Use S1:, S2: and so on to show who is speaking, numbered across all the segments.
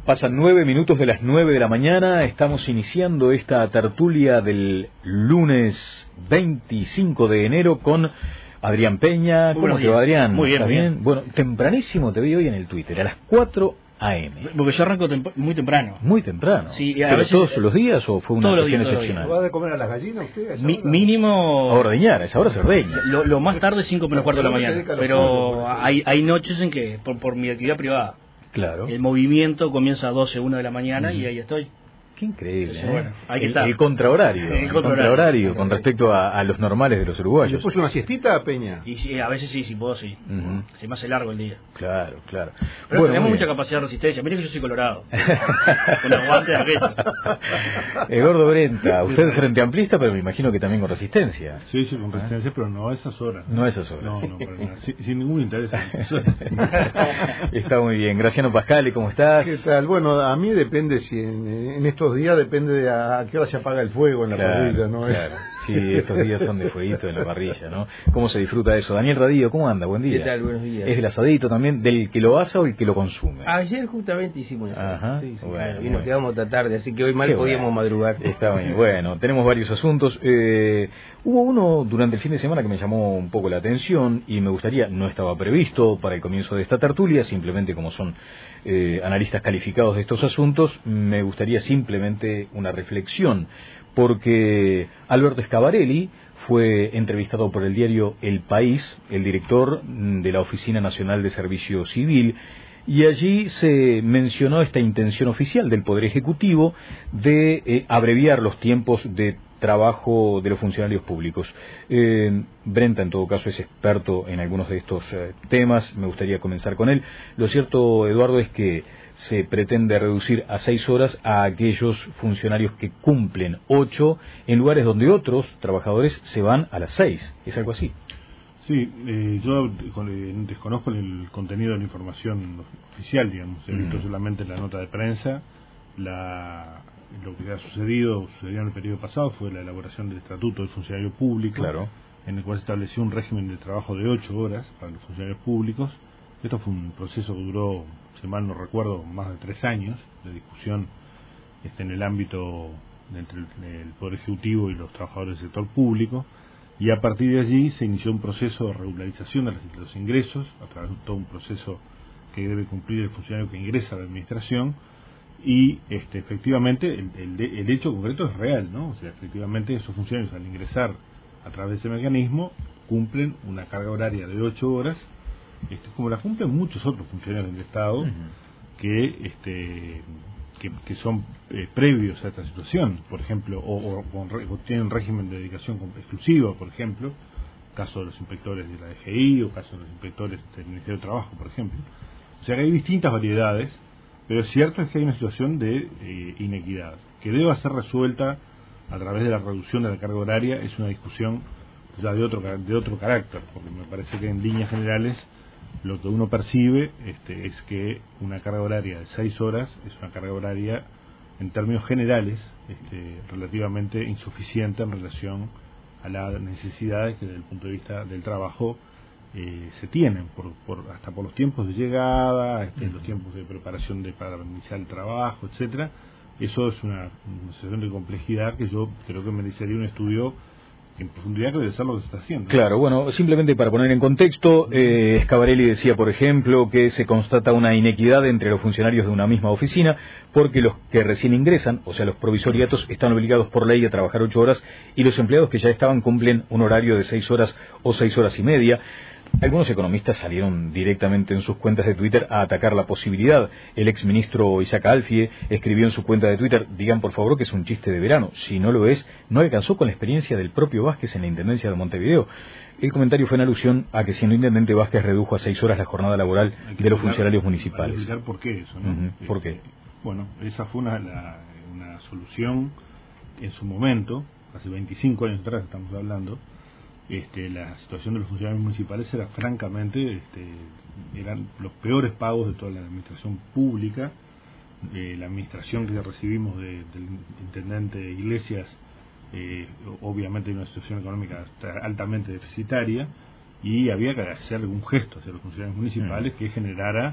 S1: Pasan 9 minutos de las 9 de la mañana, estamos iniciando esta tertulia del lunes 25 de enero con Adrián Peña. ¿Cómo te va, Adrián?
S2: Muy bien,
S1: ¿Estás
S2: muy
S1: bien? Bueno, tempranísimo te vi hoy en el Twitter, a las 4 AM.
S2: Porque yo arranco muy temprano.
S1: Muy temprano.
S2: Sí,
S1: ¿Pero
S2: veces,
S1: todos los días o fue una cuestión
S2: días,
S1: excepcional?
S3: ¿Va a comer a las gallinas usted?
S2: Mínimo...
S1: A ordeñar, a esa hora se ordeña.
S2: Lo más tarde 5 menos cuarto de la mañana. Pero hay noches en que, por mi actividad privada,
S1: claro,
S2: el movimiento comienza a 12, 1 de la mañana y ahí estoy.
S1: Qué increíble,
S2: Entonces, bueno, hay que
S1: el contrahorario,
S2: el contrahorario
S1: con respecto a los normales de los uruguayos.
S3: ¿Después una siestita, Peña?
S2: Y sí, a veces sí puedo, sí. Se me hace largo el día.
S1: Claro.
S2: Pero tenemos mucha capacidad de resistencia. Mire que yo soy colorado. Con aguante de aquello.
S1: Gordo Brenta, usted es frente amplista, pero me imagino que también con resistencia.
S4: Sí, con resistencia, pero no a esas horas.
S1: No a esas horas.
S4: No, para nada. Sin ningún interés.
S1: Está muy bien. Graciano Pascali, ¿cómo estás?
S3: ¿Qué tal? Bueno, a mí depende si en estos días depende de a qué hora se apaga el fuego en la parrilla, ¿no?
S1: Claro. Sí, estos días son de fueguito en la parrilla, ¿no? ¿Cómo se disfruta eso? Daniel Radillo, ¿cómo anda? Buen día.
S5: ¿Qué tal? Buenos días.
S1: ¿Es del asadito también, del que lo asa o el que lo consume?
S5: Ayer justamente hicimos eso.
S1: Ajá.
S5: Sí,
S1: bueno,
S5: y nos quedamos hasta tarde, así que hoy mal podíamos madrugar.
S1: Está bien. Bueno, tenemos varios asuntos. Hubo uno durante el fin de semana que me llamó un poco la atención y me gustaría, no estaba previsto para el comienzo de esta tertulia, simplemente como son analistas calificados de estos asuntos, me gustaría simplemente una reflexión, porque Alberto Scavarelli fue entrevistado por el diario El País, el director de la Oficina Nacional de Servicio Civil, y allí se mencionó esta intención oficial del Poder Ejecutivo de abreviar los tiempos de trabajo de los funcionarios públicos. Brenta, en todo caso, es experto en algunos de estos temas, me gustaría comenzar con él. Lo cierto, Eduardo, es que se pretende reducir a 6 horas a aquellos funcionarios que cumplen 8 en lugares donde otros trabajadores se van a las 6. ¿Es algo así?
S4: Sí, yo desconozco el contenido de la información oficial, digamos. He visto solamente la nota de prensa. Lo que ha sucedió en el periodo pasado fue la elaboración del Estatuto del Funcionario Público,
S1: claro,
S4: en el cual se estableció un régimen de trabajo de 8 horas para los funcionarios públicos. Esto fue un proceso que duró, si mal no recuerdo, más de 3 años de discusión en el ámbito entre el Poder Ejecutivo y los trabajadores del sector público, y a partir de allí se inició un proceso de regularización de los ingresos, a través de todo un proceso que debe cumplir el funcionario que ingresa a la administración, y efectivamente el hecho concreto es real, ¿no? O sea, efectivamente esos funcionarios al ingresar a través de ese mecanismo cumplen una carga horaria de 8 horas, como la cumplen muchos otros funcionarios del Estado que son previos a esta situación, por ejemplo, o tienen régimen de dedicación exclusiva, por ejemplo, caso de los inspectores de la DGI o caso de los inspectores del Ministerio de Trabajo, por ejemplo. O sea que hay distintas variedades, pero es cierto es que hay una situación de inequidad que debe ser resuelta a través de la reducción de la carga horaria. Es una discusión ya de otro carácter, porque me parece que en líneas generales lo que uno percibe es que una carga horaria de 6 horas es una carga horaria en términos generales relativamente insuficiente en relación a las necesidades que desde el punto de vista del trabajo se tienen, hasta por los tiempos de llegada, los tiempos de preparación para iniciar el trabajo, etcétera. Eso es una situación de complejidad que yo creo que merecería un estudio en profundidad, que debe ser lo que se está haciendo.
S1: Claro, bueno, simplemente para poner en contexto, Scavarelli decía, por ejemplo, que se constata una inequidad entre los funcionarios de una misma oficina, porque los que recién ingresan, o sea, los provisoriatos, están obligados por ley a trabajar 8 horas, y los empleados que ya estaban cumplen un horario de 6 horas o 6 horas y media. Algunos economistas salieron directamente en sus cuentas de Twitter a atacar la posibilidad. El exministro Isaac Alfie escribió en su cuenta de Twitter: digan por favor que es un chiste de verano. Si no lo es, no alcanzó con la experiencia del propio Vázquez en la Intendencia de Montevideo. El comentario fue en alusión a que siendo intendente Vázquez redujo a 6 horas la jornada laboral de los funcionarios municipales.
S4: Hay que explicar por qué eso, ¿no?
S1: ¿Por qué?
S4: Bueno, esa fue una solución en su momento, hace 25 años atrás estamos hablando. La situación de los funcionarios municipales era francamente, eran los peores pagos de toda la administración pública. La administración que recibimos del intendente Iglesias, obviamente en una situación económica altamente deficitaria, y había que hacer algún gesto hacia los funcionarios municipales que generara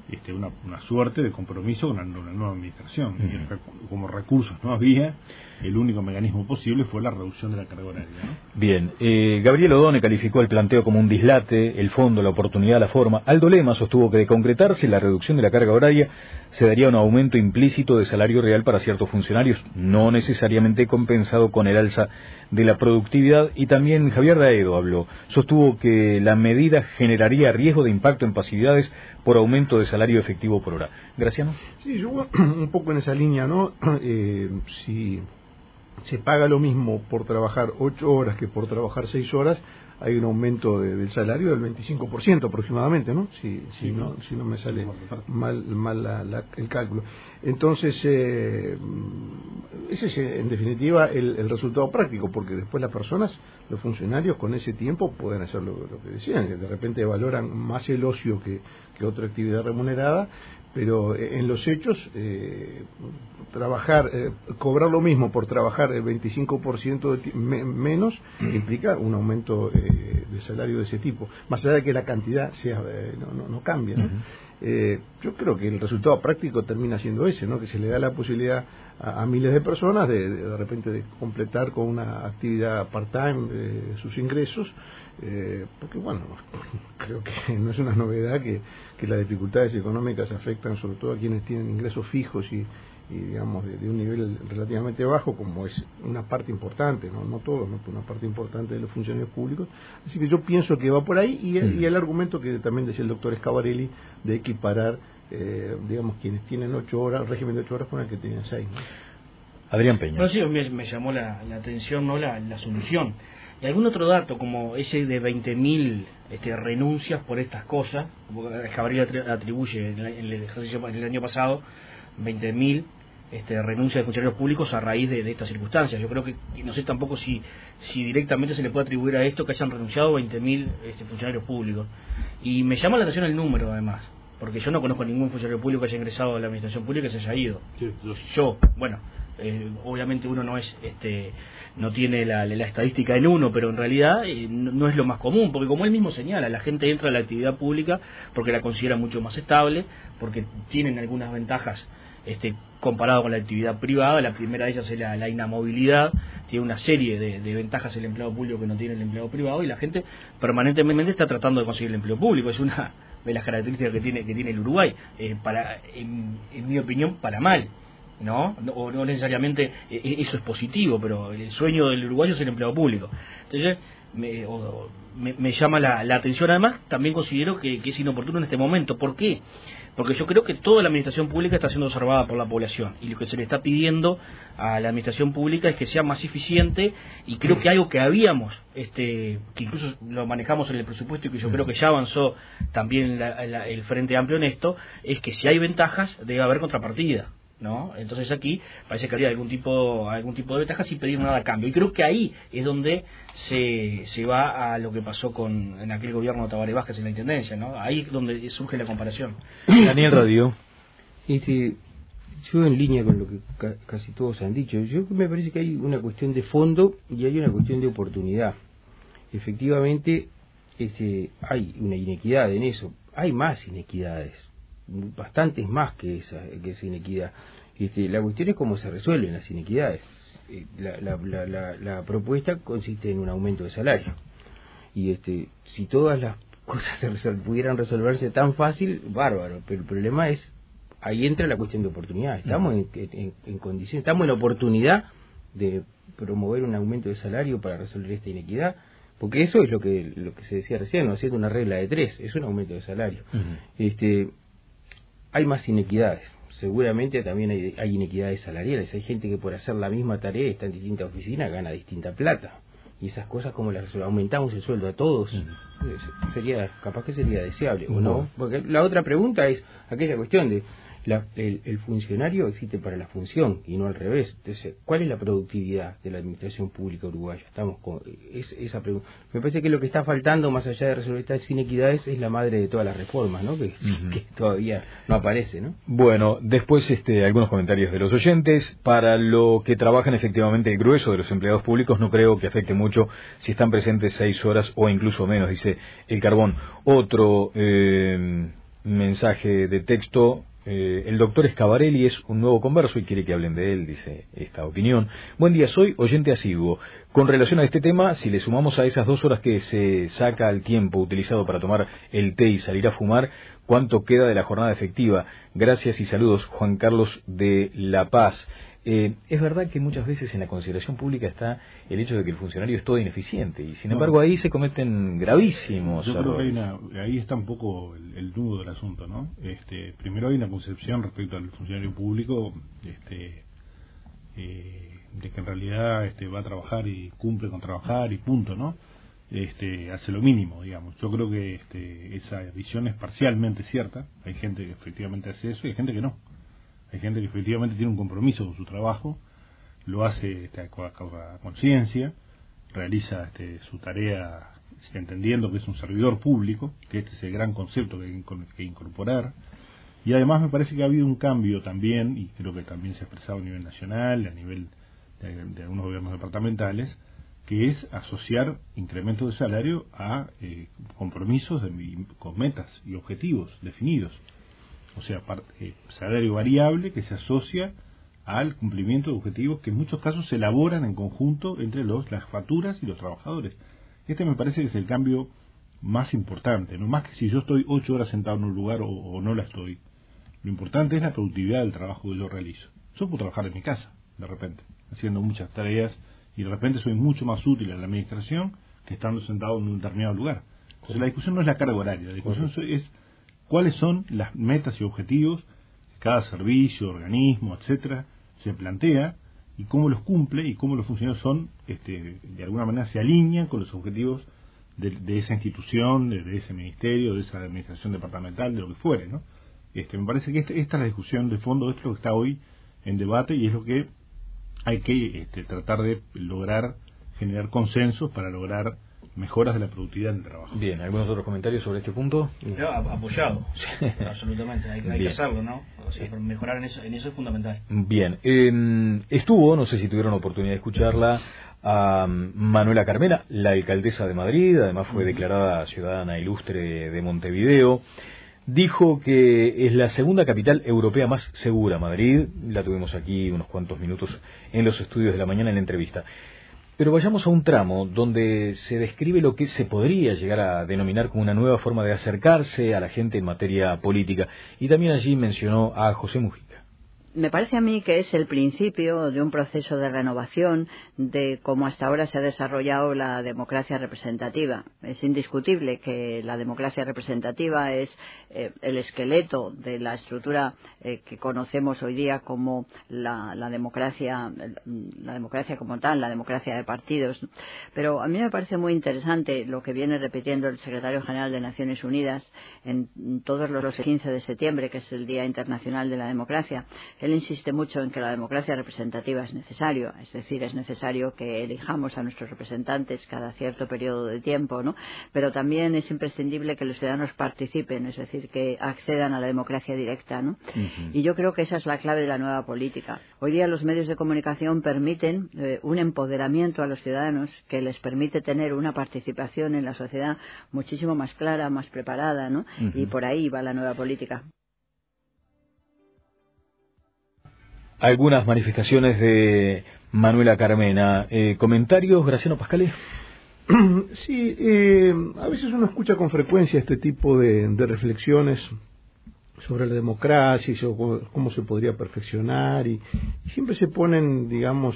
S4: una suerte de compromiso con una nueva administración. Y como recursos no había, el único mecanismo posible fue la reducción de la carga horaria, ¿no?
S1: Bien, Gabriel Odone calificó el planteo como un dislate, el fondo, la oportunidad, la forma. Aldo Lema sostuvo que de concretarse la reducción de la carga horaria se daría un aumento implícito de salario real para ciertos funcionarios, no necesariamente compensado con el alza de la productividad. Y también Javier Daedo habló, sostuvo que la medida generaría riesgo de impacto en pasividades por aumento de salario efectivo por hora. Graciano.
S3: Sí, yo un poco en esa línea, ¿no? Si se paga lo mismo por trabajar 8 horas que por trabajar 6 horas, hay un aumento del salario del 25% aproximadamente, ¿no? Si no me sale mal el cálculo. Entonces, ese es en definitiva el resultado práctico, porque después las personas, los funcionarios con ese tiempo pueden hacer lo que decían, que de repente valoran más el ocio que otra actividad remunerada, pero en los hechos cobrar lo mismo por trabajar el 25% menos implica un aumento de salario de ese tipo, más allá de que la cantidad sea no cambia, ¿no? Yo creo que el resultado práctico termina siendo ese, ¿no? Que se le da la posibilidad a miles de personas de repente de completar con una actividad part-time sus ingresos, porque bueno, creo que no es una novedad que las dificultades económicas afectan sobre todo a quienes tienen ingresos fijos y digamos de un nivel relativamente bajo, como es una parte importante, no todos, ¿no? Una parte importante de los funcionarios públicos. Así que yo pienso que va por ahí, y el argumento que también decía el doctor Scavarelli de equiparar digamos quienes tienen 8 horas, régimen de 8 horas con el que tenían 6, ¿no?
S1: Adrián Peña.
S2: No, sí, me llamó la atención, ¿no? La solución. Y algún otro dato, como ese de 20.000 renuncias por estas cosas, Scavarelli atribuye en el ejercicio del año pasado 20.000 renuncias de funcionarios públicos a raíz de estas circunstancias. Yo creo que no sé tampoco si directamente se le puede atribuir a esto que hayan renunciado 20.000 funcionarios públicos. Y me llama la atención el número, además, porque yo no conozco ningún funcionario público que haya ingresado a la administración pública y se haya ido.
S4: Sí,
S2: obviamente uno no es no tiene la estadística en uno, pero en realidad no es lo más común, porque como él mismo señala, la gente entra a la actividad pública porque la considera mucho más estable, porque tienen algunas ventajas comparado con la actividad privada. La primera de ellas es la inamovilidad, tiene una serie de ventajas el empleado público que no tiene el empleado privado, y la gente permanentemente está tratando de conseguir el empleo público. Es una de las características que tiene el Uruguay, en mi opinión, para mal, ¿no? O no necesariamente eso es positivo, pero el sueño del uruguayo es el empleado público. Entonces me llama la atención. Además, también considero que es inoportuno en este momento. ¿Por qué? Porque yo creo que toda la administración pública está siendo observada por la población, y lo que se le está pidiendo a la administración pública es que sea más eficiente, y creo que algo que habíamos, que incluso lo manejamos en el presupuesto y que yo creo que ya avanzó también el Frente Amplio en esto, es que si hay ventajas debe haber contrapartida, ¿no? Entonces aquí parece que habría algún tipo de ventaja sin pedir nada a cambio, y creo que ahí es donde se va a lo que pasó en aquel gobierno de Tabaré Vázquez en la intendencia, ¿no? Ahí es donde surge la comparación.
S1: Daniel Radio.
S5: Yo en línea con lo que casi todos han dicho, yo me parece que hay una cuestión de fondo y hay una cuestión de oportunidad. Efectivamente, hay una inequidad en eso, hay más inequidades, bastantes más que esa inequidad. La cuestión es cómo se resuelven las inequidades. La propuesta consiste en un aumento de salario, y si todas las cosas pudieran resolverse tan fácil, bárbaro, pero el problema es, ahí entra la cuestión de oportunidad. Estamos en condiciones, estamos en la oportunidad de promover un aumento de salario para resolver esta inequidad, porque eso es lo que se decía recién, ¿no? Haciendo una regla de 3, es un aumento de salario. Hay más inequidades, seguramente también hay inequidades salariales. Hay gente que por hacer la misma tarea está en distintas oficinas, gana distinta plata, y esas cosas, como las aumentamos el sueldo a todos, capaz que sería deseable, ¿o no? Porque la otra pregunta es aquella cuestión de el funcionario existe para la función y no al revés. Entonces, ¿cuál es la productividad de la administración pública uruguaya? Estamos con esa pregunta. Me parece que lo que está faltando, más allá de resolver estas inequidades, es la madre de todas las reformas, ¿no? Que todavía no aparece, ¿no?
S1: Bueno, después algunos comentarios de los oyentes. Para lo que trabajan efectivamente el grueso de los empleados públicos, no creo que afecte mucho si están presentes 6 horas o incluso menos, dice el Carbón. Otro mensaje de texto. El doctor Scavarelli es un nuevo converso y quiere que hablen de él, dice esta opinión. Buen día, soy oyente asiduo. Con relación a este tema, si le sumamos a esas 2 horas que se saca el tiempo utilizado para tomar el té y salir a fumar, ¿cuánto queda de la jornada efectiva? Gracias y saludos, Juan Carlos de La Paz. Es verdad que muchas veces en la consideración pública está el hecho de que el funcionario es todo ineficiente y sin embargo ahí se cometen gravísimos
S4: yo
S1: errores.
S4: Creo que ahí está un poco el nudo del asunto, ¿no? Primero hay una concepción respecto al funcionario público de que en realidad va a trabajar y cumple con trabajar y punto, ¿no? Hace lo mínimo, digamos. Yo creo que esa visión es parcialmente cierta. Hay gente que efectivamente hace eso y hay gente que no. Hay gente que efectivamente tiene un compromiso con su trabajo, lo hace a conciencia, realiza su tarea entendiendo que es un servidor público, que este es el gran concepto que hay que incorporar. Y además me parece que ha habido un cambio también, y creo que también se ha expresado a nivel nacional, a nivel de algunos gobiernos departamentales, que es asociar incremento de salario a compromisos con metas y objetivos definidos. O sea, salario variable que se asocia al cumplimiento de objetivos que en muchos casos se elaboran en conjunto entre las facturas y los trabajadores. Me parece que es el cambio más importante, no más que si yo estoy 8 horas sentado en un lugar o no la estoy. Lo importante es la productividad del trabajo que yo realizo. Yo puedo trabajar en mi casa, de repente, haciendo muchas tareas, y de repente soy mucho más útil en la administración que estando sentado en un determinado lugar. Entonces la discusión no es la carga horaria, la discusión es cuáles son las metas y objetivos que cada servicio, organismo, etcétera, se plantea y cómo los cumple y cómo los funcionarios son, de alguna manera se alinean con los objetivos de esa institución, de ese ministerio, de esa administración departamental, de lo que fuere, ¿no? Me parece que esta es la discusión de fondo, esto es lo que está hoy en debate y es lo que hay que tratar de lograr, generar consensos para lograr mejoras de la productividad del trabajo.
S1: Bien, ¿algunos otros comentarios sobre este punto?
S2: Apoyado, absolutamente, hay que hacerlo, ¿no? O sea, mejorar en eso es fundamental.
S1: Bien, estuvo, no sé si tuvieron oportunidad de escucharla, a Manuela Carmena, la alcaldesa de Madrid, además fue declarada ciudadana ilustre de Montevideo. Dijo que es la segunda capital europea más segura, Madrid. La tuvimos aquí unos cuantos minutos en los estudios de la mañana en la entrevista. Pero vayamos a un tramo donde se describe lo que se podría llegar a denominar como una nueva forma de acercarse a la gente en materia política. Y también allí mencionó a José Mujica.
S6: Me parece a mí que es el principio de un proceso de renovación de cómo hasta ahora se ha desarrollado la democracia representativa. Es indiscutible que la democracia representativa es el esqueleto de la estructura que conocemos hoy día como la democracia como tal, la democracia de partidos. Pero a mí me parece muy interesante lo que viene repitiendo el secretario general de Naciones Unidas en todos los 15 de septiembre, que es el Día Internacional de la Democracia. Él insiste mucho en que la democracia representativa es necesario, es decir, es necesario que elijamos a nuestros representantes cada cierto periodo de tiempo, ¿no? Pero también es imprescindible que los ciudadanos participen, es decir, que accedan a la democracia directa, ¿no? Uh-huh. Y yo creo que esa es la clave de la nueva política. Hoy día los medios de comunicación permiten un empoderamiento a los ciudadanos que les permite tener una participación en la sociedad muchísimo más clara, más preparada, ¿no? Uh-huh. Y por ahí va la nueva política.
S1: Algunas manifestaciones de Manuela Carmena. ¿Comentarios, Graciano Pascale?
S3: Sí, a veces uno escucha con frecuencia este tipo de reflexiones sobre la democracia y sobre cómo se podría perfeccionar y siempre se ponen, digamos,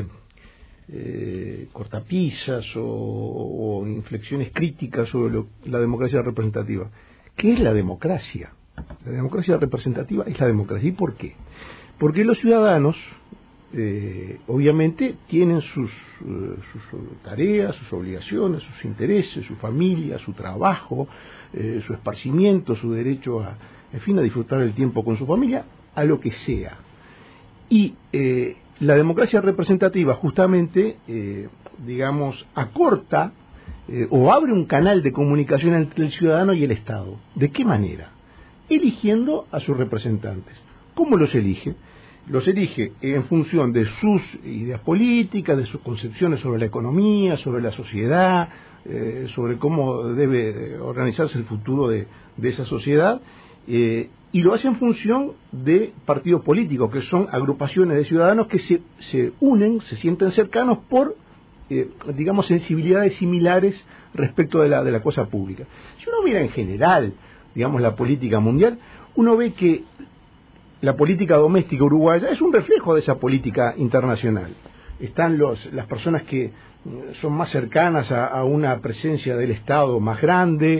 S3: cortapisas o inflexiones críticas sobre la democracia representativa. ¿Qué es la democracia? La democracia representativa es la democracia. ¿Y por qué? Porque los ciudadanos, obviamente, tienen sus tareas, sus obligaciones, sus intereses, su familia, su trabajo, su esparcimiento, su derecho a disfrutar el tiempo con su familia, a lo que sea. Y la democracia representativa, justamente, digamos, acorta o abre un canal de comunicación entre el ciudadano y el Estado. ¿De qué manera? Eligiendo a sus representantes. ¿Cómo los elige? Los elige en función de sus ideas políticas, de sus concepciones sobre la economía, sobre la sociedad, sobre cómo debe organizarse el futuro de esa sociedad, y lo hace en función de partidos políticos, que son agrupaciones de ciudadanos que se unen, se sienten cercanos por, digamos, sensibilidades similares respecto de la cosa pública. Si uno mira en general, digamos, la política mundial, uno ve que la política doméstica uruguaya es un reflejo de esa política internacional. Están las personas que son más cercanas a una presencia del Estado más grande,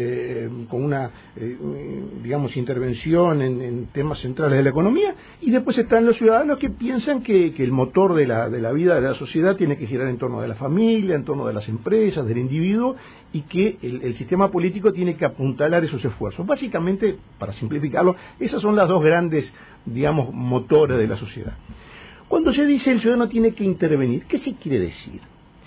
S3: con una, digamos, intervención en temas centrales de la economía, y después están los ciudadanos que piensan que el motor de la vida de la sociedad tiene que girar en torno de la familia, en torno de las empresas, del individuo, y que el sistema político tiene que apuntalar esos esfuerzos. Básicamente, para simplificarlo, esas son las dos grandes, digamos, motores de la sociedad. Cuando se dice el ciudadano tiene que intervenir, ¿qué se quiere decir?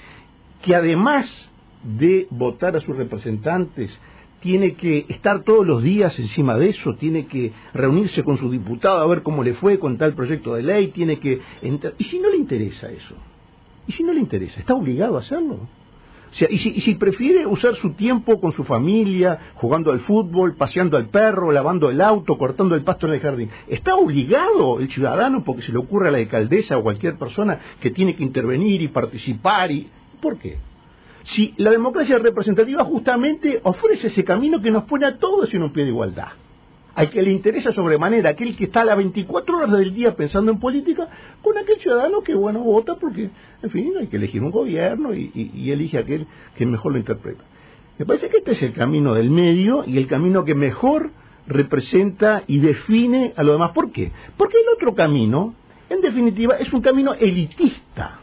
S3: Que además de votar a sus representantes, tiene que estar todos los días encima de eso, tiene que reunirse con su diputado a ver cómo le fue con tal proyecto de ley, tiene que entrar. ¿Y si no le interesa eso? ¿Y si no le interesa? ¿Está obligado a hacerlo? O sea, y si prefiere usar su tiempo con su familia, jugando al fútbol, paseando al perro, lavando el auto, cortando el pasto en el jardín, ¿está obligado el ciudadano porque se le ocurre a la alcaldesa o cualquier persona que tiene que intervenir y participar? ¿Por qué? Si la democracia representativa justamente ofrece ese camino que nos pone a todos en un pie de igualdad. Al que le interesa sobremanera, aquel que está a las 24 horas del día pensando en política, con aquel ciudadano que, bueno, vota porque, en fin, hay que elegir un gobierno y elige aquel que mejor lo interpreta. Me parece que este es el camino del medio y el camino que mejor representa y define a lo demás. ¿Por qué? Porque el otro camino, en definitiva, es un camino elitista.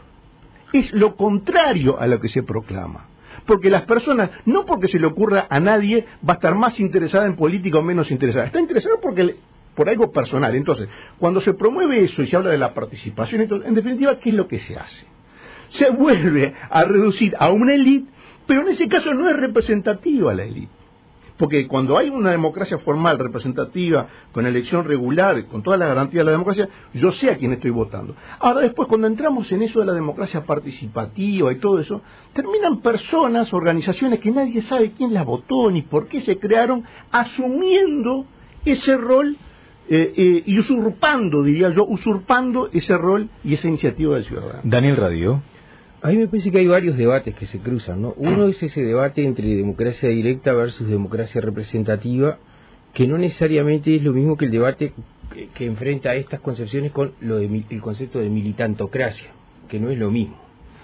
S3: Es lo contrario a lo que se proclama. Porque las personas, no porque se le ocurra a nadie, va a estar más interesada en política o menos interesada. Está interesada por algo personal. Entonces, cuando se promueve eso y se habla de la participación, entonces, en definitiva, ¿qué es lo que se hace? Se vuelve a reducir a una élite, pero en ese caso no es representativa la élite. Porque cuando hay una democracia formal, representativa, con elección regular, con toda la garantía de la democracia, yo sé a quién estoy votando. Ahora después, cuando entramos en eso de la democracia participativa y todo eso, terminan personas, organizaciones que nadie sabe quién las votó ni por qué se crearon, asumiendo ese rol y usurpando, diría yo, ese rol y esa iniciativa del ciudadano.
S1: Daniel Radio.
S5: A mí me parece que hay varios debates que se cruzan, ¿no? Uno es ese debate entre democracia directa versus democracia representativa, que no necesariamente es lo mismo que el debate que enfrenta estas concepciones con el concepto de militantocracia, que no es lo mismo.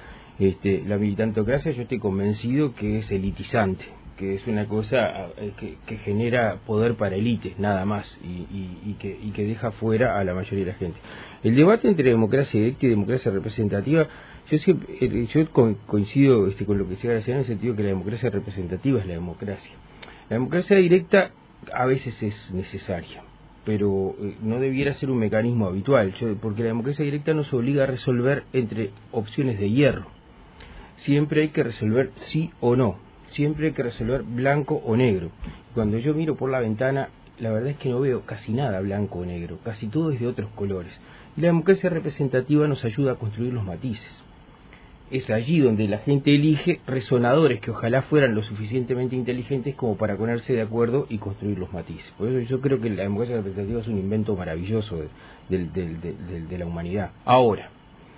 S5: La militantocracia, yo estoy convencido que es elitizante, que es una cosa que genera poder para élites, nada más, y que deja fuera a la mayoría de la gente. El debate entre democracia directa y democracia representativa, yo coincido con lo que decía Graciano, en el sentido que la democracia representativa es la democracia. La democracia directa a veces es necesaria, pero no debiera ser un mecanismo habitual, porque la democracia directa nos obliga a resolver entre opciones de hierro. Siempre hay que resolver sí o no, siempre hay que resolver blanco o negro. Cuando yo miro por la ventana, la verdad es que no veo casi nada blanco o negro, casi todo es de otros colores. Y la democracia representativa nos ayuda a construir los matices. Es allí donde la gente elige resonadores que ojalá fueran lo suficientemente inteligentes como para ponerse de acuerdo y construir los matices. Por eso yo creo que la democracia representativa es un invento maravilloso de la humanidad. Ahora,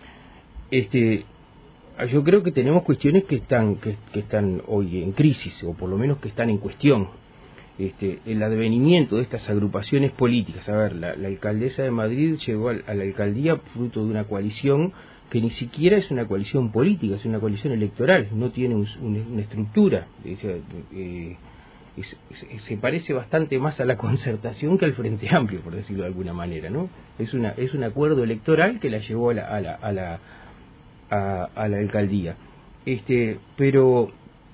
S5: yo creo que tenemos cuestiones que están hoy en crisis, o por lo menos que están en cuestión. El advenimiento de estas agrupaciones políticas. A ver, la alcaldesa de Madrid llegó a la alcaldía fruto de una coalición que ni siquiera es una coalición política, es una coalición electoral, no tiene una estructura. Se parece bastante más a la Concertación que al Frente Amplio, por decirlo de alguna manera, ¿no? Es un acuerdo electoral que la llevó a la alcaldía. Pero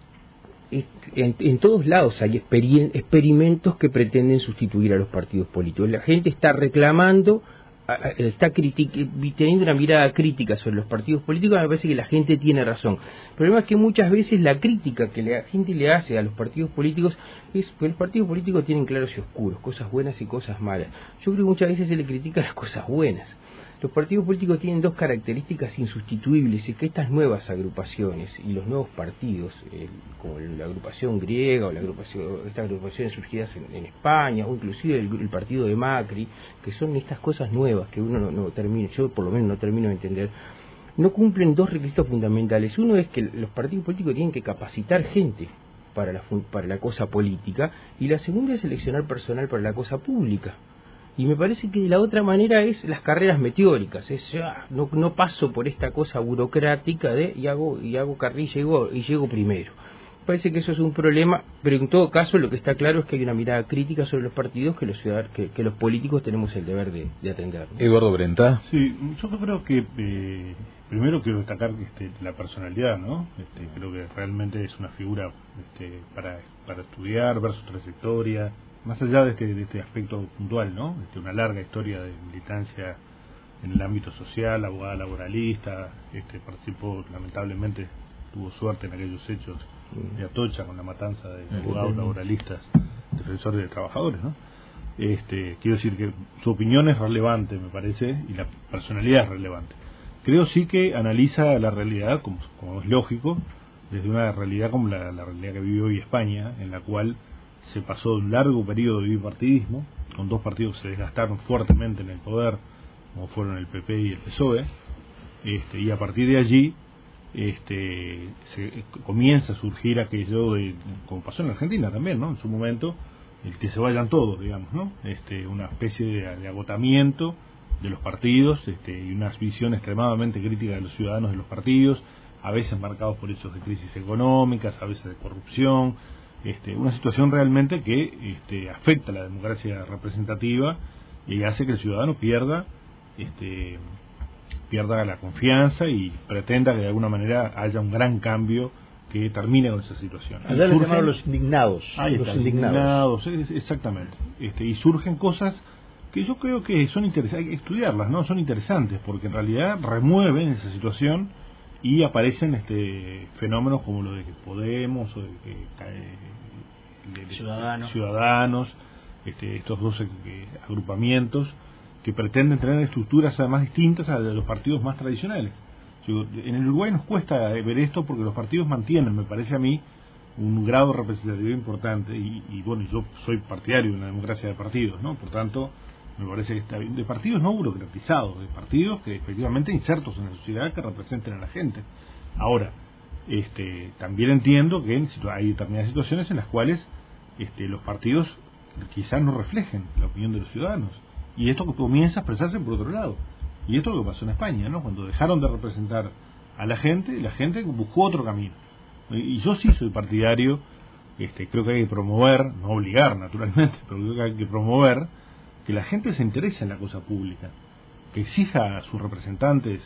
S5: en todos lados hay experimentos que pretenden sustituir a los partidos políticos. La gente está reclamando, está teniendo una mirada crítica sobre los partidos políticos. Me parece que la gente tiene razón. El problema es que muchas veces la crítica que la gente le hace a los partidos políticos es que los partidos políticos tienen claros y oscuros, cosas buenas y cosas malas. Yo creo que muchas veces se le critica las cosas buenas. Los partidos políticos tienen dos características insustituibles, es que estas nuevas agrupaciones y los nuevos partidos, como la agrupación griega o estas agrupaciones surgidas en España, o inclusive el partido de Macri, que son estas cosas nuevas que uno no termina, yo por lo menos no termino de entender, no cumplen dos requisitos fundamentales. Uno es que los partidos políticos tienen que capacitar gente para la cosa política, y la segunda es seleccionar personal para la cosa pública. Y me parece que de la otra manera es las carreras meteóricas, no paso por esta cosa burocrática y hago carrilla y llego primero. Parece que eso es un problema, pero en todo caso lo que está claro es que hay una mirada crítica sobre los partidos que los políticos tenemos el deber de atender, ¿no?
S1: Eduardo Brenta.
S4: Sí, yo creo que primero quiero destacar la personalidad, ¿no? Creo que realmente es una figura para estudiar, ver su trayectoria, más allá de este aspecto puntual, ¿no? Una larga historia de militancia en el ámbito social, abogada laboralista, participó, lamentablemente, tuvo suerte en aquellos hechos de Atocha con la matanza de abogados laboralistas, defensores de trabajadores, ¿no? Quiero decir que su opinión es relevante, me parece, y la personalidad es relevante. Creo sí que analiza la realidad, como es lógico, desde una realidad como la realidad que vive hoy España, en la cual se pasó un largo periodo de bipartidismo, con dos partidos que se desgastaron fuertemente en el poder, como fueron el PP y el PSOE, y a partir de allí se comienza a surgir aquello como pasó en Argentina también, ¿no? En su momento, el que se vayan todos, digamos, ¿no? Una especie de agotamiento de los partidos, y una visión extremadamente crítica de los ciudadanos de los partidos, a veces marcados por hechos de crisis económicas, a veces de corrupción, una situación realmente que afecta a la democracia representativa y hace que el ciudadano pierda la confianza y pretenda que de alguna manera haya un gran cambio que termine con esa situación.
S3: Allá les llamaron los indignados.
S4: Los indignados, exactamente. Y surgen cosas que yo creo que son interesantes, hay que estudiarlas, ¿no? Son interesantes porque en realidad remueven esa situación y aparecen fenómenos como los de Podemos o de Ciudadanos, estos dos agrupamientos que pretenden tener estructuras además distintas a las de los partidos más tradicionales. En el Uruguay nos cuesta ver esto porque los partidos mantienen, me parece a mí, un grado de representatividad importante y bueno, yo soy partidario de una democracia de partidos, ¿no? Por tanto, me parece que está bien, de partidos no burocratizados, de partidos que efectivamente insertos en la sociedad que representen a la gente. Ahora, también entiendo que hay determinadas situaciones en las cuales los partidos quizás no reflejen la opinión de los ciudadanos, y esto comienza a expresarse por otro lado, y esto es lo que pasó en España, ¿no? Cuando dejaron de representar a la gente buscó otro camino, y yo sí soy partidario, creo que hay que promover, no obligar naturalmente, pero creo que hay que promover que la gente se interese en la cosa pública, que exija a sus representantes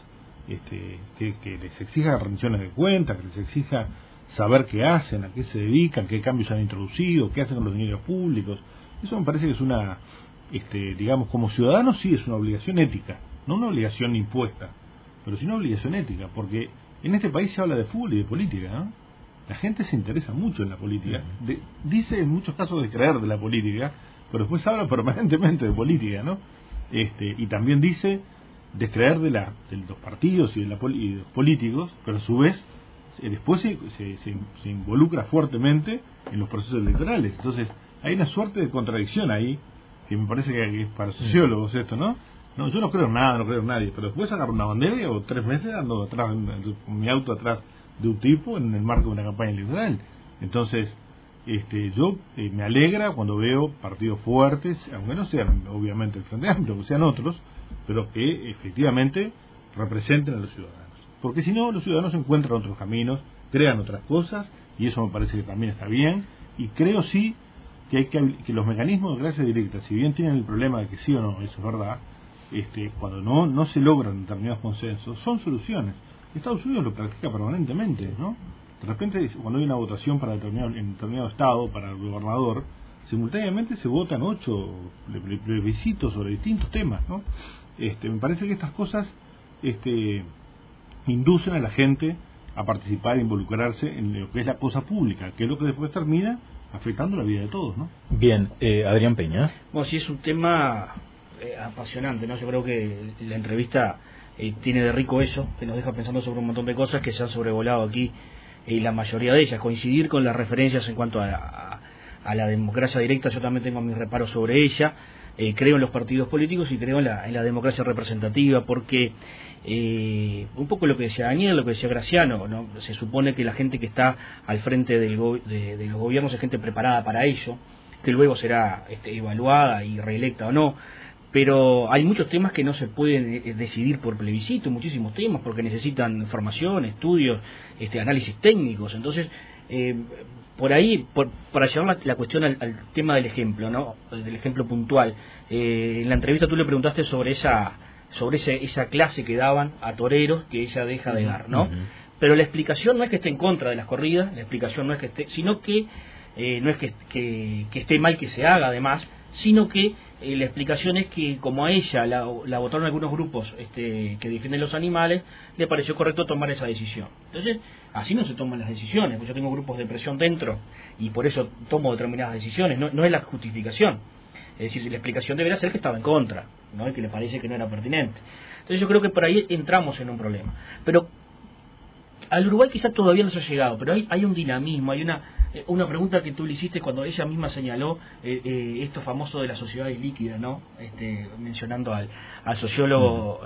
S4: que les exija rendiciones de cuentas, que les exija saber qué hacen, a qué se dedican, qué cambios han introducido, qué hacen con los dineros públicos. Eso me parece que es una, digamos, como ciudadanos sí es una obligación ética, no una obligación impuesta, pero sí una obligación ética, porque en este país se habla de fútbol y de política, ¿no? La gente se interesa mucho en la política, dice en muchos casos de creer de la política, pero después habla permanentemente de política, ¿no? Y también dice descreer de los partidos y de los políticos, pero a su vez después se involucra fuertemente en los procesos electorales. Entonces hay una suerte de contradicción ahí que me parece que es para sociólogos esto, ¿no? No, yo no creo en nada, no creo en nadie, pero después agarro una bandera y hago 3 meses ando atrás con mi auto atrás de un tipo en el marco de una campaña electoral. Entonces yo me alegra cuando veo partidos fuertes, aunque no sean obviamente el Frente Amplio, que sean otros, pero que efectivamente representen a los ciudadanos. Porque si no, los ciudadanos encuentran otros caminos, crean otras cosas, y eso me parece que también está bien, y creo sí que hay que los mecanismos de gracia directa, si bien tienen el problema de que sí o no, eso es verdad, cuando no se logran determinados consensos, son soluciones. Estados Unidos lo practica permanentemente, ¿no? De repente, cuando hay una votación para en determinado estado, para el gobernador, simultáneamente se votan 8 plebiscitos sobre distintos temas, ¿no? Me parece que estas cosas inducen a la gente a participar e involucrarse en lo que es la cosa pública, que es lo que después termina afectando la vida de todos, ¿no?
S1: Bien, Adrián Peña.
S2: Bueno, sí es un tema apasionante, ¿no? Yo creo que la entrevista tiene de rico eso, que nos deja pensando sobre un montón de cosas que se han sobrevolado aquí, la mayoría de ellas. Coincidir con las referencias en cuanto a la democracia directa, yo también tengo mis reparos sobre ella. Creo en los partidos políticos y creo en la democracia representativa, porque un poco lo que decía Daniel, lo que decía Graciano, ¿no? Se supone que la gente que está al frente de los gobiernos es gente preparada para ello, que luego será evaluada y reelecta o no, pero hay muchos temas que no se pueden decidir por plebiscito, muchísimos temas, porque necesitan formación, estudios, análisis técnicos. Entonces, por ahí, para llevar la cuestión al tema del ejemplo, ¿no? Del ejemplo puntual, en la entrevista tú le preguntaste sobre esa clase que daban a toreros que ella deja de dar, ¿no? Pero la explicación no es que esté en contra de las corridas, la explicación no es que esté, sino que no es que esté mal que se haga, además, sino que la explicación es que como a ella la votaron algunos grupos que defienden los animales, le pareció correcto tomar esa decisión. Entonces, así no se toman las decisiones, pues yo tengo grupos de presión dentro y por eso tomo determinadas decisiones, no es la justificación. Es decir, la explicación debería ser que estaba en contra, ¿no? Y que le parece que no era pertinente. Entonces yo creo que por ahí entramos en un problema. Pero al Uruguay quizás todavía no se ha llegado, pero hay un dinamismo, hay una pregunta que tú le hiciste cuando ella misma señaló esto famoso de las sociedades líquidas, ¿no? Mencionando al sociólogo,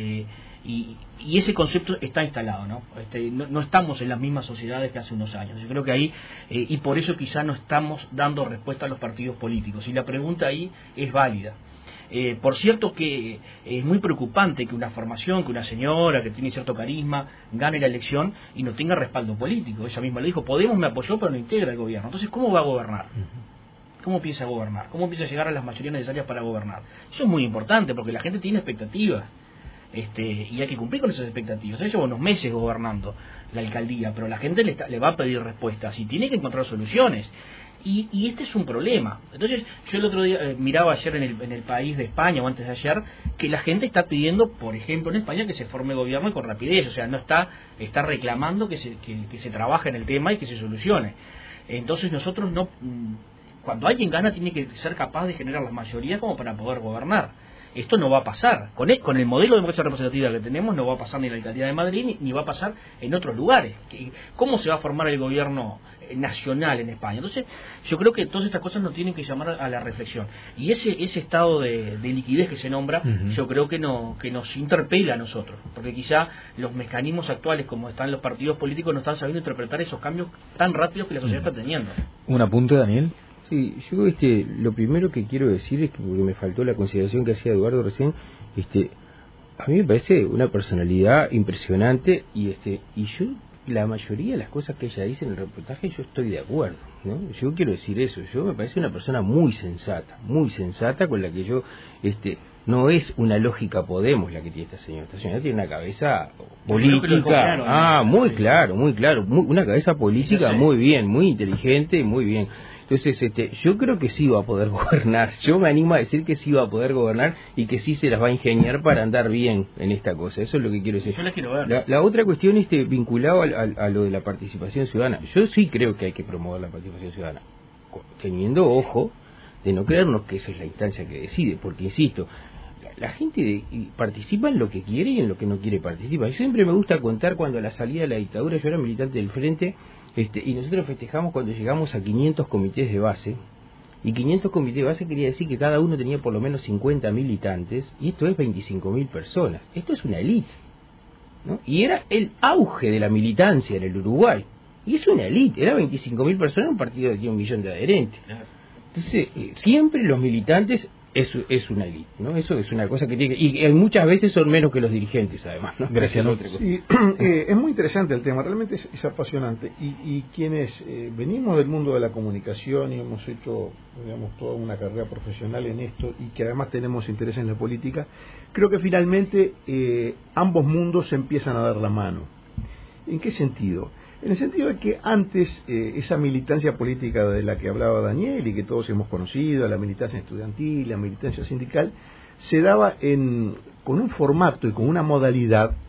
S2: y ese concepto está instalado, ¿no? No estamos en las mismas sociedades que hace unos años. Yo creo que ahí, y por eso quizá no estamos dando respuesta a los partidos políticos, y la pregunta ahí es válida. Por cierto que es muy preocupante que una formación, que una señora que tiene cierto carisma gane la elección y no tenga respaldo político. Ella misma le dijo, Podemos me apoyó pero no integra el gobierno. Entonces, ¿cómo va a gobernar? ¿Cómo piensa gobernar? ¿Cómo piensa llegar a las mayorías necesarias para gobernar? Eso es muy importante porque la gente tiene expectativas. Y hay que cumplir con esas expectativas. Ella lleva unos meses gobernando la alcaldía, pero la gente le va a pedir respuestas y tiene que encontrar soluciones. Y este es un problema. Entonces, yo el otro día miraba ayer en el País de España, o antes de ayer, que la gente está pidiendo, por ejemplo, en España, que se forme gobierno con rapidez. O sea, no está reclamando que se trabaje en el tema y que se solucione. Entonces, nosotros no... Cuando alguien gana, tiene que ser capaz de generar las mayorías como para poder gobernar. Esto no va a pasar. Con el modelo de democracia representativa que tenemos, no va a pasar ni en la alcaldía de Madrid, ni va a pasar en otros lugares. ¿Cómo se va a formar el gobierno nacional en España? Entonces, yo creo que todas estas cosas nos tienen que llamar a la reflexión. Y ese estado de liquidez que se nombra, yo creo que nos interpela a nosotros. Porque quizá los mecanismos actuales, como están los partidos políticos, no están sabiendo interpretar esos cambios tan rápidos que la sociedad está teniendo.
S1: ¿Un apunte, Daniel?
S5: Sí, yo lo primero que quiero decir es que, porque me faltó la consideración que hacía Eduardo recién, a mí me parece una personalidad impresionante y yo, la mayoría de las cosas que ella dice en el reportaje, yo estoy de acuerdo, ¿no? Yo quiero decir eso, me parece una persona muy sensata con la que yo, no es una lógica Podemos la que tiene esta señora tiene una cabeza política, muy claro, una cabeza política muy bien, muy inteligente, muy bien. Entonces, yo creo que sí va a poder gobernar. Yo me animo a decir que sí va a poder gobernar y que sí se las va a ingeniar para andar bien en esta cosa. Eso es lo que quiero decir.
S2: Yo la quiero ver.
S5: La otra cuestión, vinculado a lo de la participación ciudadana. Yo sí creo que hay que promover la participación ciudadana, teniendo ojo de no creernos que esa es la instancia que decide, porque insisto, la gente participa en lo que quiere y en lo que no quiere participar. Yo siempre me gusta contar cuando a la salida de la dictadura yo era militante del Frente. Y nosotros festejamos cuando llegamos a 500 comités de base, y 500 comités de base quería decir que cada uno tenía por lo menos 50 militantes, y esto es 25.000 personas. Esto es una élite, ¿no? Y era el auge de la militancia en el Uruguay, y es una élite, era 25.000 personas en un partido que tiene 1 millón de adherentes. Entonces, siempre los militantes es una élite, ¿no? Eso es una cosa que tiene y muchas veces son menos que los dirigentes, además, ¿no?
S1: Gracias.
S3: Sí, es muy interesante el tema, realmente es apasionante. Y quienes venimos del mundo de la comunicación y hemos hecho, digamos, toda una carrera profesional en esto y que además tenemos interés en la política, creo que finalmente ambos mundos se empiezan a dar la mano. ¿En qué sentido? En el sentido de que antes esa militancia política de la que hablaba Daniel y que todos hemos conocido, la militancia estudiantil, la militancia sindical, se daba con un formato y con una modalidad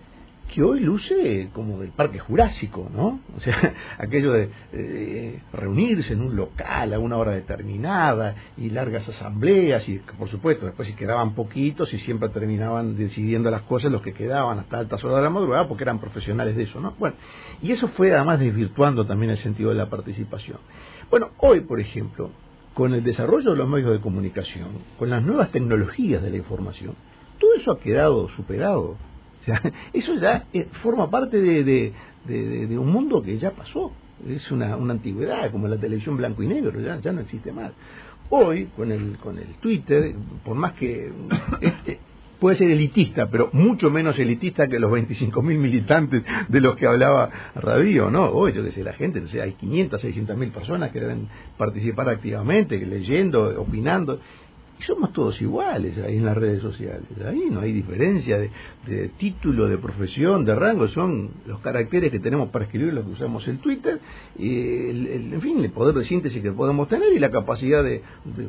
S3: que hoy luce como del Parque Jurásico, ¿no? O sea, aquello de reunirse en un local a una hora determinada y largas asambleas y, por supuesto, después si quedaban poquitos y siempre terminaban decidiendo las cosas los que quedaban hasta altas horas de la madrugada porque eran profesionales de eso, ¿no? Bueno, y eso fue además desvirtuando también el sentido de la participación. Bueno, hoy, por ejemplo, con el desarrollo de los medios de comunicación, con las nuevas tecnologías de la información, todo eso ha quedado superado. O sea, eso ya forma parte de un mundo que ya pasó. Es una antigüedad, como la televisión blanco y negro, ya no existe más. Hoy, con el Twitter, por más que puede ser elitista, pero mucho menos elitista que los 25.000 militantes de los que hablaba Rabío, ¿no? Hoy, yo que sé, la gente, o sea, hay 500, 600.000 personas que deben participar activamente, leyendo, opinando. Y somos todos iguales ahí en las redes sociales. Ahí no hay diferencia de título, de profesión, de rango. Son los caracteres que tenemos para escribir lo que usamos el Twitter, y en fin, el poder de síntesis que podemos tener y la capacidad de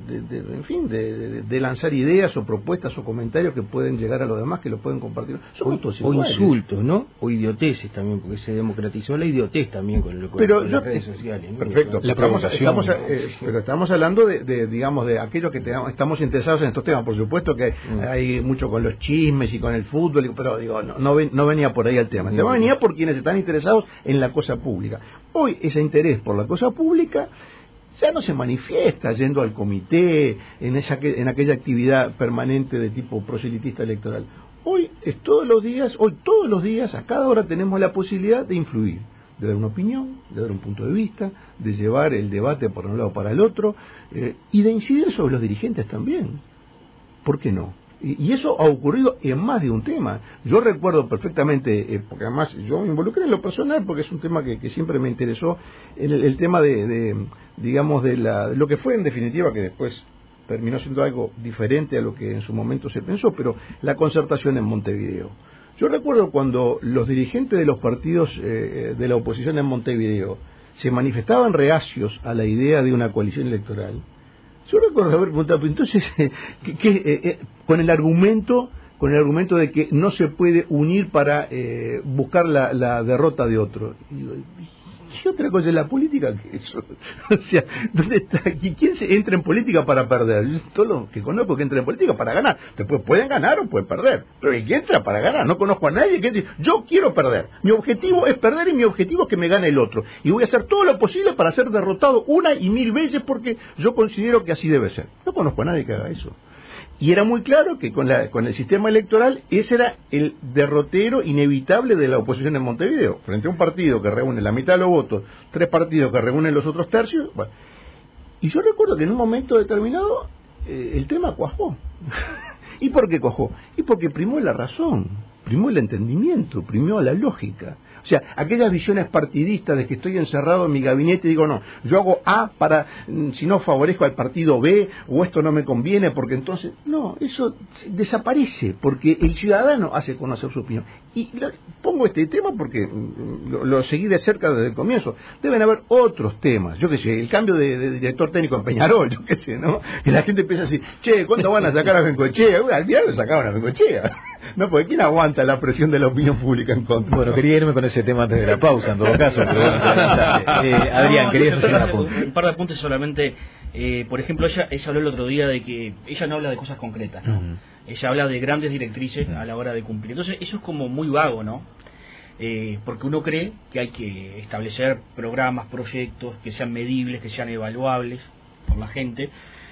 S3: lanzar ideas o propuestas o comentarios que pueden llegar a los demás, que lo pueden compartir. Somos todos iguales.
S5: O insultos, ¿no? O idioteces también, porque se democratizó la idiotez también con las redes sociales, ¿no?
S3: Perfecto. Pero estamos hablando digamos, de aquello que estamos interesados en estos temas. Por supuesto que hay mucho con los chismes y con el fútbol, pero digo, no venía por ahí el tema. El tema venía por quienes están interesados en la cosa pública. Hoy ese interés por la cosa pública ya no se manifiesta yendo al comité, en aquella actividad permanente de tipo proselitista electoral. Hoy todos los días, a cada hora tenemos la posibilidad de influir, de dar una opinión, de dar un punto de vista, de llevar el debate por un lado para el otro, y de incidir sobre los dirigentes también. ¿Por qué no? Y eso ha ocurrido en más de un tema. Yo recuerdo perfectamente, porque además yo me involucré en lo personal, porque es un tema que siempre me interesó, el tema digamos, de lo que fue en definitiva, que después terminó siendo algo diferente a lo que en su momento se pensó, pero la concertación en Montevideo. Yo recuerdo cuando los dirigentes de los partidos de la oposición en Montevideo se manifestaban reacios a la idea de una coalición electoral. Yo recuerdo haber preguntado, entonces, con el argumento de que no se puede unir para buscar la derrota de otro. Y digo, ¿qué otra cosa es la política que eso? O sea, ¿dónde está? ¿Quién entra en política para perder? Todos los que conozco que entran en política para ganar. Después pueden ganar o pueden perder. Pero el que entra para ganar, no conozco a nadie que dice, yo quiero perder. Mi objetivo es perder y mi objetivo es que me gane el otro. Y voy a hacer todo lo posible para ser derrotado 1 y 1000 veces porque yo considero que así debe ser. No conozco a nadie que haga eso. Y era muy claro que con el sistema electoral ese era el derrotero inevitable de la oposición en Montevideo. Frente a un partido que reúne la mitad de los votos, 3 partidos que reúnen los otros tercios. Bueno. Y yo recuerdo que en un momento determinado el tema cuajó. ¿Y por qué cuajó? Y porque primó la razón, primó el entendimiento, primó la lógica. O sea, aquellas visiones partidistas de que estoy encerrado en mi gabinete y digo, no, yo hago A para, si no favorezco al partido B, o esto no me conviene, porque entonces, no, eso desaparece, porque el ciudadano hace conocer su opinión. Y pongo este tema porque lo seguí de cerca desde el comienzo. Deben haber otros temas, yo qué sé, el cambio de director técnico en Peñarol, yo qué sé, ¿no? Que la gente empieza a decir, che, ¿cuándo van a sacar a Bengoechea? Al viernes sacaban a Bengoechea. No, porque ¿quién aguanta la presión de la opinión pública en contra?
S1: Bueno, quería irme con ese tema antes de la pausa, en todo caso. Pero Adrián, querías hacer un apunte.
S2: Un par de apuntes solamente. Por ejemplo, ella habló el otro día de que ella no habla de cosas concretas, ¿no? Ella habla de grandes directrices a la hora de cumplir. Entonces, eso es como muy vago, ¿no? Porque uno cree que hay que establecer programas, proyectos que sean medibles, que sean evaluables por la gente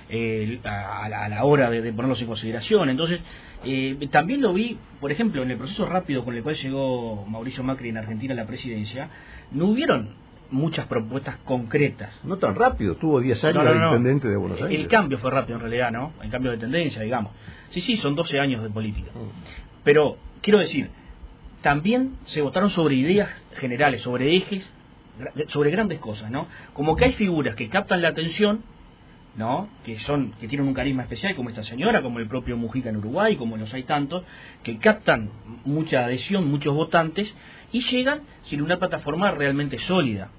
S2: a la hora de ponerlos en consideración. Entonces, también lo vi, por ejemplo, en el proceso rápido con el cual llegó Mauricio Macri en Argentina a la presidencia, no hubieron muchas propuestas concretas.
S3: No tan rápido, tuvo 10 años de intendente de Buenos Aires.
S2: El cambio fue rápido en realidad, ¿no? El cambio de tendencia, digamos. Sí, son 12 años de política. Pero, quiero decir, también se votaron sobre ideas generales, sobre ejes, sobre grandes cosas, ¿no? Como que hay figuras que captan la atención, ¿no? Que tienen un carisma especial, como esta señora, como el propio Mujica en Uruguay, como los hay tantos, que captan mucha adhesión, muchos votantes, y llegan sin una plataforma realmente sólida.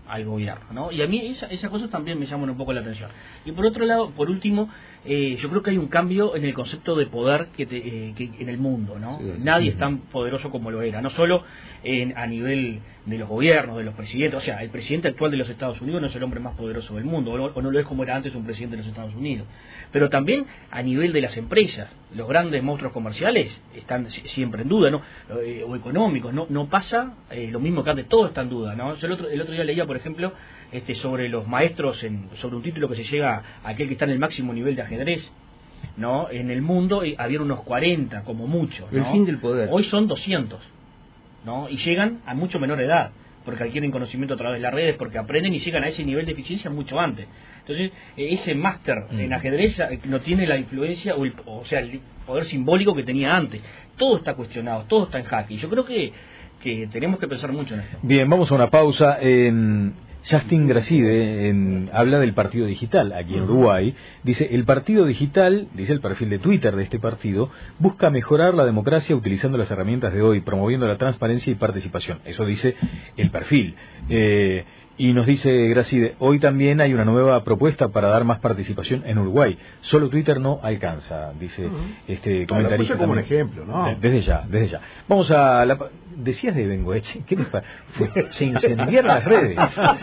S2: al gobierno, ¿no? Y a mí esas cosas también me llaman un poco la atención. Y por otro lado, por último, yo creo que hay un cambio en el concepto de poder que en el mundo, ¿no? Sí, nadie es tan poderoso como lo era, no solo a nivel de los gobiernos, de los presidentes. O sea, el presidente actual de los Estados Unidos no es el hombre más poderoso del mundo, o no lo es como era antes un presidente de los Estados Unidos. Pero también a nivel de las empresas, los grandes monstruos comerciales están siempre en duda, ¿no? O económicos, no pasa lo mismo que antes, todo está en duda, ¿no? Yo el otro día leía, por ejemplo, sobre los maestros, sobre un título que se llega a aquel que está en el máximo nivel de ajedrez, ¿no? En el mundo había unos 40 como mucho, ¿no?
S5: El fin del poder.
S2: Hoy son 200, ¿no? Y llegan a mucho menor edad, porque adquieren conocimiento a través de las redes, porque aprenden y llegan a ese nivel de eficiencia mucho antes. Entonces, ese máster en ajedrez no tiene la influencia, o sea, el poder simbólico que tenía antes. Todo está cuestionado, todo está en jaque. Y yo creo que tenemos que pensar mucho en esto.
S1: Bien, vamos a una pausa. Justin Gracide habla del partido digital aquí en Uruguay. Dice, el partido digital, dice el perfil de Twitter de este partido, busca mejorar la democracia utilizando las herramientas de hoy, promoviendo la transparencia y participación. Eso dice el perfil. Y nos dice Gracide, hoy también hay una nueva propuesta para dar más participación en Uruguay. Solo Twitter no alcanza, dice este comentarista.
S3: Lo puse como un ejemplo, ¿no?
S1: Desde ya. Vamos a la... Decías de Bengoeche, ¿qué les pasa? Se incendiaron las redes.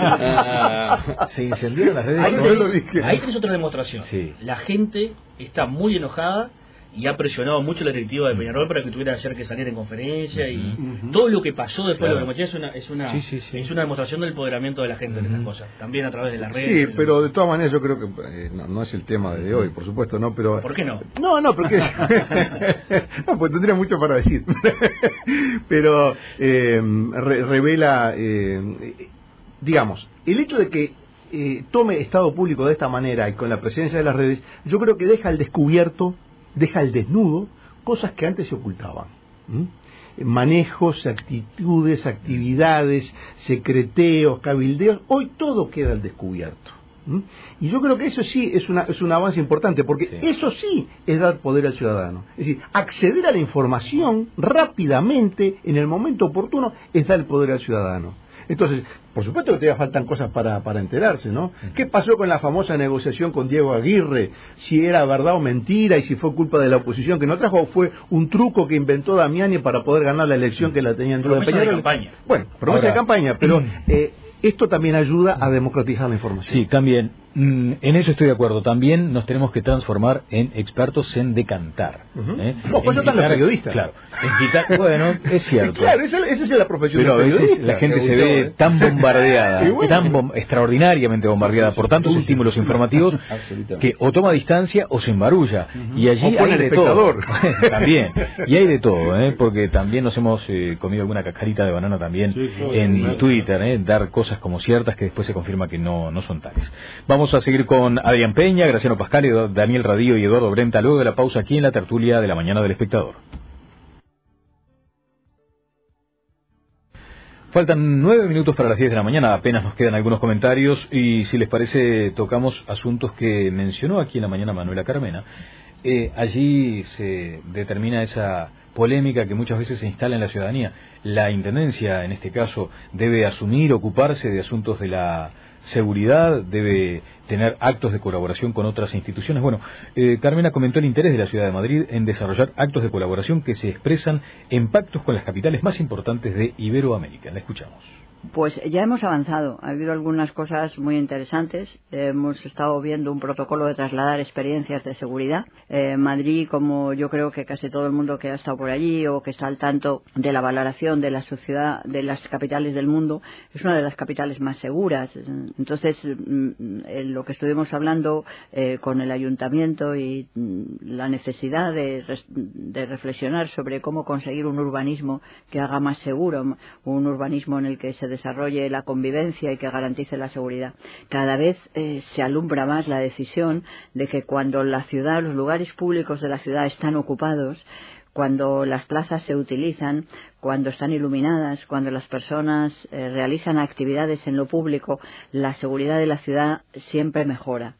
S1: Se incendiaron las redes.
S2: Ahí tenés otra demostración.
S1: Sí.
S2: La gente está muy enojada y ha presionado mucho la directiva de Peñarol para que tuviera ayer que salir en conferencia y todo lo que pasó después de lo que es una demostración del empoderamiento de la gente en estas cosas, también a través de las redes.
S3: Sí, pero de todas maneras yo creo que no es el tema de hoy, por supuesto, no, pero
S2: ¿por qué no?
S3: No, porque no, pues tendría mucho para decir. Pero revela digamos, el hecho de que tome Estado público de esta manera y con la presencia de las redes, yo creo que deja al descubierto, deja al desnudo cosas que antes se ocultaban. Manejos, actitudes, actividades, secreteos, cabildeos, hoy todo queda al descubierto. Y yo creo que eso sí es un avance importante, porque eso sí es dar poder al ciudadano. Es decir, acceder a la información rápidamente, en el momento oportuno, es dar el poder al ciudadano. Entonces, por supuesto que todavía faltan cosas para enterarse, ¿no? ¿Qué pasó con la famosa negociación con Diego Aguirre? Si era verdad o mentira, y si fue culpa de la oposición que no trajo, o fue un truco que inventó Damiani para poder ganar la elección que la tenían toda
S2: promesa de campaña.
S3: Bueno, promesa de campaña, pero esto también ayuda a democratizar la información.
S1: Sí, también. En eso estoy de acuerdo. También nos tenemos que transformar en expertos en decantar.
S3: Pues están los periodistas.
S1: Claro. Bueno, es cierto.
S3: Claro, esa es la profesión
S1: pero
S3: del periodista.
S1: Pero a veces la gente se ve tan bombardeada, extraordinariamente bombardeada por tantos estímulos informativos que o toma distancia o se embarulla. Y allí hay de todo. También. Y hay de todo, porque también nos hemos comido alguna cascarita de banana también en Twitter, dar cosas como ciertas que después se confirma que no son tales. Vamos a seguir con Adrián Peña, Graciano Pascal, Daniel Radío y Eduardo Brenta luego de la pausa aquí en la tertulia de la mañana del Espectador. Faltan 9 minutos para las 10 de la mañana, apenas nos quedan algunos comentarios y si les parece tocamos asuntos que mencionó aquí en la mañana Manuela Carmena. Allí se determina esa polémica que muchas veces se instala en la ciudadanía. La Intendencia, en este caso, debe ocuparse de asuntos de la seguridad, debe tener actos de colaboración con otras instituciones. Bueno, Carmena comentó el interés de la Ciudad de Madrid en desarrollar actos de colaboración que se expresan en pactos con las capitales más importantes de Iberoamérica. La escuchamos.
S6: Pues ya hemos avanzado, ha habido algunas cosas muy interesantes, hemos estado viendo un protocolo de trasladar experiencias de seguridad. Madrid, como yo creo que casi todo el mundo que ha estado por allí o que está al tanto de la valoración de la sociedad, de las capitales del mundo, es una de las capitales más seguras. Entonces, lo que estuvimos hablando con el ayuntamiento y la necesidad de reflexionar sobre cómo conseguir un urbanismo que haga más seguro, un urbanismo en el que se desarrolle la convivencia y que garantice la seguridad. Cada vez se alumbra más la decisión de que cuando la ciudad, los lugares públicos de la ciudad están ocupados, cuando las plazas se utilizan, cuando están iluminadas, cuando las personas realizan actividades en lo público, la seguridad de la ciudad siempre mejora.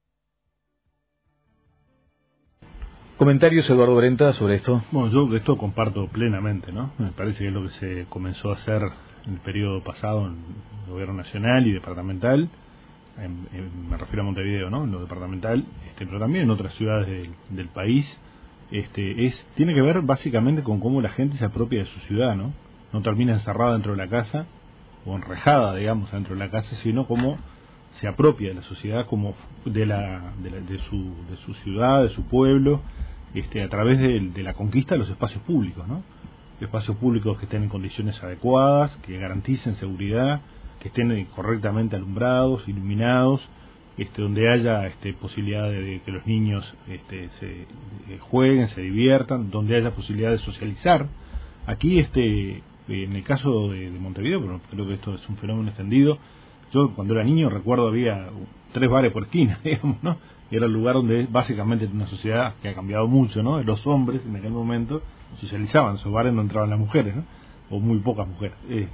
S1: ¿Comentarios, Eduardo Brenta, sobre esto?
S4: Bueno, yo de esto comparto plenamente, ¿no? Me parece que es lo que se comenzó a hacer en el periodo pasado en el gobierno nacional y departamental, me refiero a Montevideo, ¿no? En lo departamental, pero también en otras ciudades del país, tiene que ver básicamente con cómo la gente se apropia de su ciudad, ¿no? No termina encerrada dentro de la casa o enrejada, digamos, dentro de la casa, sino cómo se apropia de la sociedad, como de su ciudad, de su pueblo, a través de la conquista de los espacios públicos, ¿no? Espacios públicos que estén en condiciones adecuadas, que garanticen seguridad, que estén correctamente alumbrados, iluminados, donde haya posibilidad de que los niños se jueguen, se diviertan, donde haya posibilidad de socializar. Aquí, en el caso de Montevideo, pero creo que esto es un fenómeno extendido, yo cuando era niño recuerdo había 3 bares por esquina, digamos, ¿no? Y era el lugar donde básicamente una sociedad que ha cambiado mucho, ¿no? Los hombres en aquel momento socializaban, esos bares no entraban las mujeres, ¿no? O muy pocas mujeres.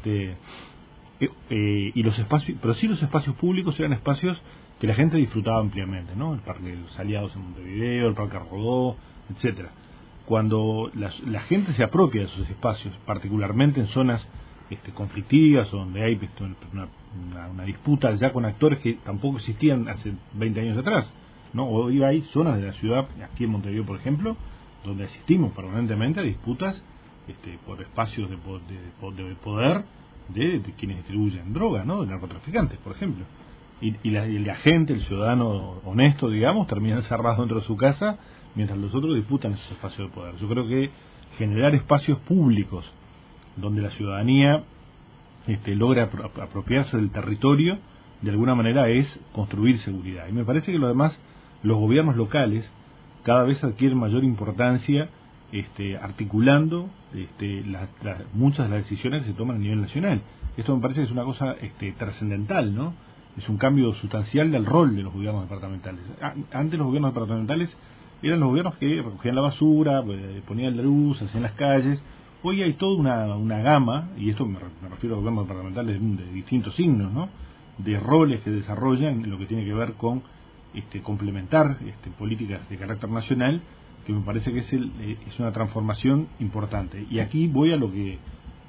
S4: Y los espacios, pero sí los espacios públicos eran espacios que la gente disfrutaba ampliamente, ¿no? El Parque de los Aliados en Montevideo, el Parque Rodó, etcétera. Cuando la gente se apropia de esos espacios, particularmente en zonas conflictivas, donde hay una disputa ya con actores que tampoco existían hace 20 años atrás, ¿no? Hoy hay zonas de la ciudad, aquí en Montevideo, por ejemplo, donde asistimos permanentemente a disputas por espacios de poder de quienes distribuyen droga, ¿no? De narcotraficantes, por ejemplo. Y la gente, el ciudadano honesto, digamos, termina encerrado dentro de su casa mientras los otros disputan esos espacios de poder. Yo creo que generar espacios públicos donde la ciudadanía logra apropiarse del territorio, de alguna manera es construir seguridad. Y me parece que lo demás, los gobiernos locales cada vez adquieren mayor importancia articulando muchas de las decisiones que se toman a nivel nacional. Esto me parece que es una cosa trascendental, ¿no? Es un cambio sustancial del rol de los gobiernos departamentales. Antes los gobiernos departamentales eran los gobiernos que recogían la basura, ponían la luz, hacían las calles. Hoy hay toda una gama, y esto me refiero a gobiernos departamentales de distintos signos, ¿no? De roles que desarrollan en lo que tiene que ver con complementar políticas de carácter nacional, que me parece que es una transformación importante. Y aquí voy a lo que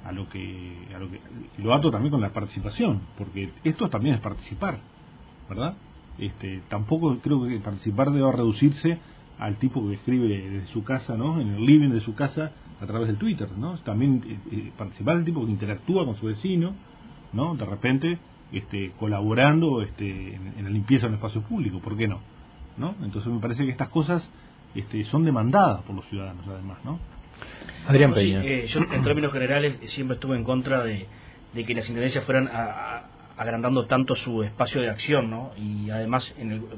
S4: lo ato también con la participación, porque esto también es participar, ¿verdad? Tampoco creo que participar deba reducirse al tipo que escribe desde su casa, ¿no? En el living de su casa a través del Twitter, ¿no? También participar del tipo que interactúa con su vecino, ¿no? De repente colaborando en la limpieza de un espacio público, ¿por qué no? ¿No? Entonces me parece que estas cosas son demandadas por los ciudadanos, además, ¿no?
S1: Adrián Peña.
S2: Yo en términos generales siempre estuve en contra de que las intendencias fueran agrandando tanto su espacio de acción, ¿no? Y además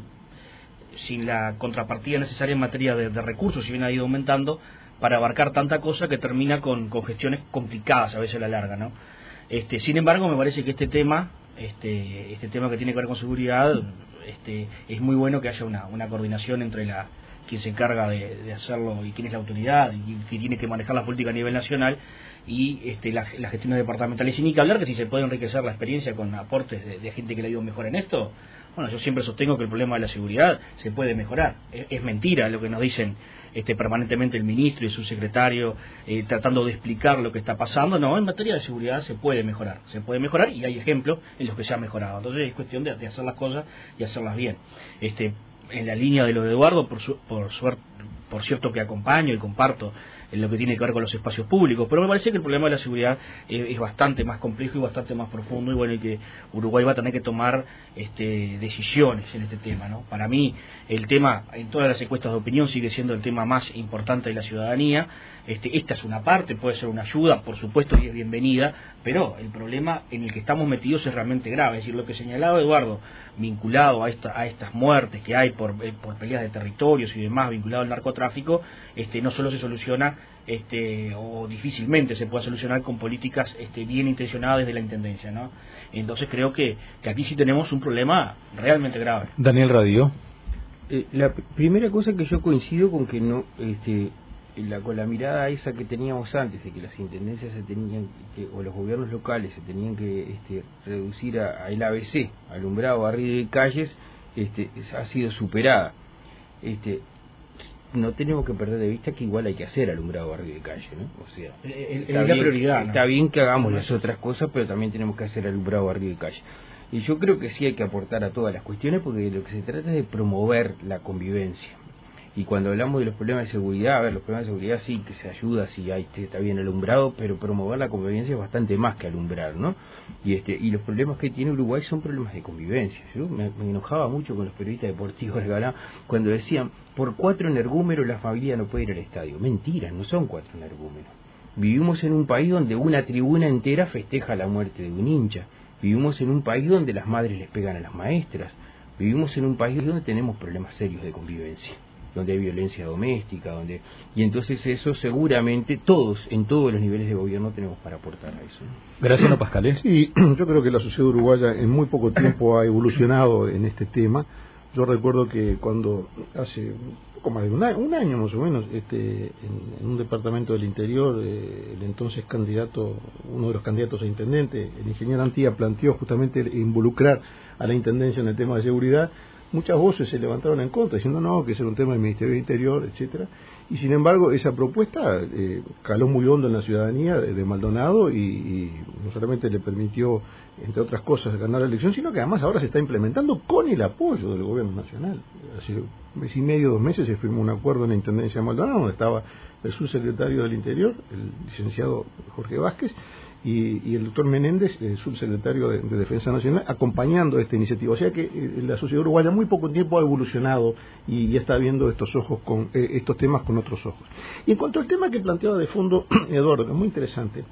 S2: sin la contrapartida necesaria en materia de recursos, si bien ha ido aumentando, para abarcar tanta cosa que termina con gestiones complicadas a veces a la larga, ¿no? Sin embargo, me parece que este tema que tiene que ver con seguridad, es muy bueno que haya una coordinación entre quien se encarga de hacerlo y quién es la autoridad y quién tiene que manejar la política a nivel nacional y las gestiones departamentales. Y ni que hablar que si se puede enriquecer la experiencia con aportes de gente que le ha ido mejor en esto. Bueno, yo siempre sostengo que el problema de la seguridad se puede mejorar. Es mentira lo que nos dicen permanentemente el ministro y su secretario tratando de explicar lo que está pasando. No, en materia de seguridad se puede mejorar y hay ejemplos en los que se ha mejorado. Entonces es cuestión de hacer las cosas y hacerlas bien. En la línea de lo de Eduardo, por cierto que acompaño y comparto en lo que tiene que ver con los espacios públicos, pero me parece que el problema de la seguridad es bastante más complejo y bastante más profundo, y bueno, y que Uruguay va a tener que tomar decisiones en este tema, ¿no? Para mí el tema en todas las encuestas de opinión sigue siendo el tema más importante de la ciudadanía. Esta es una parte, puede ser una ayuda, por supuesto, y es bienvenida, pero el problema en el que estamos metidos es realmente grave. Es decir, lo que señalaba Eduardo, vinculado a estas muertes que hay por peleas de territorios y demás, vinculado al narcotráfico, no solo se soluciona o difícilmente se puede solucionar con políticas bien intencionadas desde la Intendencia, ¿no? Entonces creo que aquí sí tenemos un problema realmente grave.
S1: Daniel Radio.
S5: La primera cosa que yo coincido con que no con la mirada esa que teníamos antes de que las intendencias o los gobiernos locales se tenían que reducir a el ABC, alumbrado, barrido y calles, ha sido superada. no tenemos que perder de vista que igual hay que hacer alumbrado barrio y calle, ¿no? O sea,
S2: es la prioridad, ¿no?
S5: Está bien que hagamos las otras cosas, pero también tenemos que hacer alumbrado barrio y calle. Y yo creo que sí hay que aportar a todas las cuestiones, porque de lo que se trata es de promover la convivencia. Y cuando hablamos de los problemas de seguridad, a ver, los problemas de seguridad sí que se ayuda, sí está bien alumbrado, pero promover la convivencia es bastante más que alumbrar, ¿no? Y los problemas que tiene Uruguay son problemas de convivencia. Yo me enojaba mucho con los periodistas deportivos de Galán cuando decían, por 4 energúmeros la familia no puede ir al estadio. Mentira, no son 4 energúmeros. Vivimos en un país donde una tribuna entera festeja la muerte de un hincha. Vivimos en un país donde las madres les pegan a las maestras. Vivimos en un país donde tenemos problemas serios de convivencia, donde hay violencia doméstica, y entonces eso seguramente en todos los niveles de gobierno tenemos para aportar a eso, ¿no?
S1: Gracias, Pascal.
S3: Sí, yo creo que la sociedad uruguaya en muy poco tiempo ha evolucionado en este tema. Yo recuerdo que cuando hace poco más de un año más o menos, en un departamento del interior, el entonces candidato, uno de los candidatos a intendente, el ingeniero Antía, planteó justamente involucrar a la intendencia en el tema de seguridad. Muchas voces se levantaron en contra, diciendo no, que ese era un tema del Ministerio del Interior, etcétera. Y sin embargo, esa propuesta caló muy hondo en la ciudadanía de Maldonado y no solamente le permitió, entre otras cosas, ganar la elección, sino que además ahora se está implementando con el apoyo del gobierno nacional. Hace un mes y medio, 2 meses, se firmó un acuerdo en la Intendencia de Maldonado, donde estaba el subsecretario del Interior, el licenciado Jorge Vázquez, y el doctor Menéndez, el subsecretario de Defensa Nacional, acompañando esta iniciativa. O sea que la sociedad uruguaya en muy poco tiempo ha evolucionado y está viendo estos temas con otros ojos. Y en cuanto al tema que planteaba de fondo Eduardo, que es muy interesante,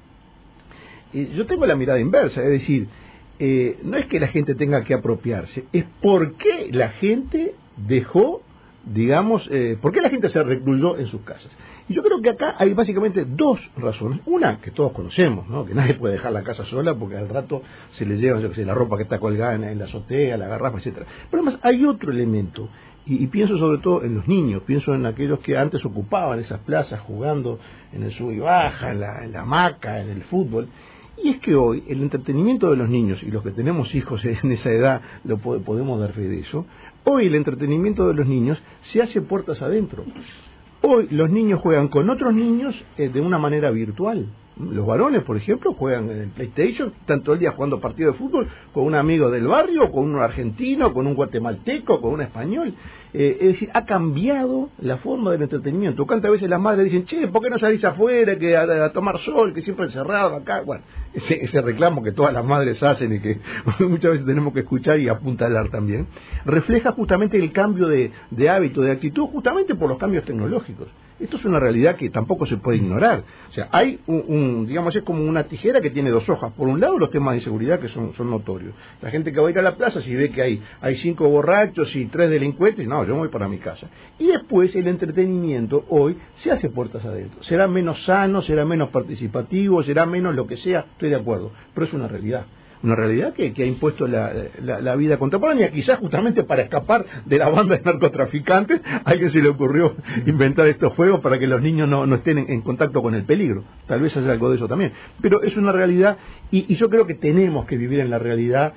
S3: yo tengo la mirada inversa, es decir, no es que la gente tenga que apropiarse, es por qué la gente dejó, digamos, por qué la gente se recluyó en sus casas. Y yo creo que acá hay básicamente 2 razones. Una, que todos conocemos, ¿no? Que nadie puede dejar la casa sola porque al rato se le lleva, yo que sé, la ropa que está colgada en la azotea, la garrafa, etcétera. Pero además hay otro elemento, y pienso sobre todo en los niños, pienso en aquellos que antes ocupaban esas plazas jugando en el sub y baja, en la hamaca, en el fútbol. Y es que hoy el entretenimiento de los niños, y los que tenemos hijos en esa edad podemos dar fe de eso, hoy el entretenimiento de los niños se hace puertas adentro. Hoy los niños juegan con otros niños de una manera virtual. Los varones, por ejemplo, juegan en el PlayStation, están todo el día jugando partidos de fútbol con un amigo del barrio, con un argentino, con un guatemalteco, con un español. Es decir, ha cambiado la forma del entretenimiento. ¿Cuántas veces las madres dicen, che, ¿por qué no salís afuera, que a tomar sol, que siempre encerrado acá? Bueno, ese reclamo que todas las madres hacen y que muchas veces tenemos que escuchar y apuntalar también, refleja justamente el cambio de hábito, de actitud, justamente por los cambios tecnológicos. Esto es una realidad que tampoco se puede ignorar. O sea, hay digamos, es como una tijera que tiene 2 hojas. Por un lado, los temas de seguridad que son notorios. La gente que va a ir a la plaza, si ve que hay 5 borrachos y 3 delincuentes, no, yo me voy para mi casa. Y después, el entretenimiento hoy se hace puertas adentro. Será menos sano, será menos participativo, será menos lo que sea, estoy de acuerdo. Pero es una realidad. Una realidad que ha impuesto la vida contemporánea, quizás justamente para escapar de la banda de narcotraficantes. A alguien se le ocurrió inventar estos juegos para que los niños no estén en contacto con el peligro. Tal vez haya algo de eso también, pero es una realidad, y yo creo que tenemos que vivir en la realidad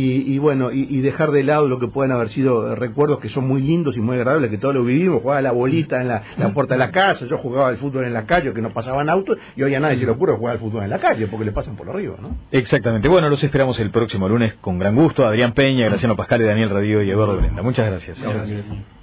S3: y dejar de lado lo que pueden haber sido recuerdos que son muy lindos y muy agradables, que todos lo vivimos. Jugaba la bolita en la puerta de la casa, yo jugaba al fútbol en la calle, que no pasaban autos, y hoy a nadie se le ocurre jugar al fútbol en la calle porque le pasan por arriba, ¿no?
S1: Exactamente. Bueno, los esperamos el próximo lunes con gran gusto. Adrián Peña, Graciano Pascal, Daniel Radio y Eduardo Brenda. Muchas gracias.
S2: Gracias.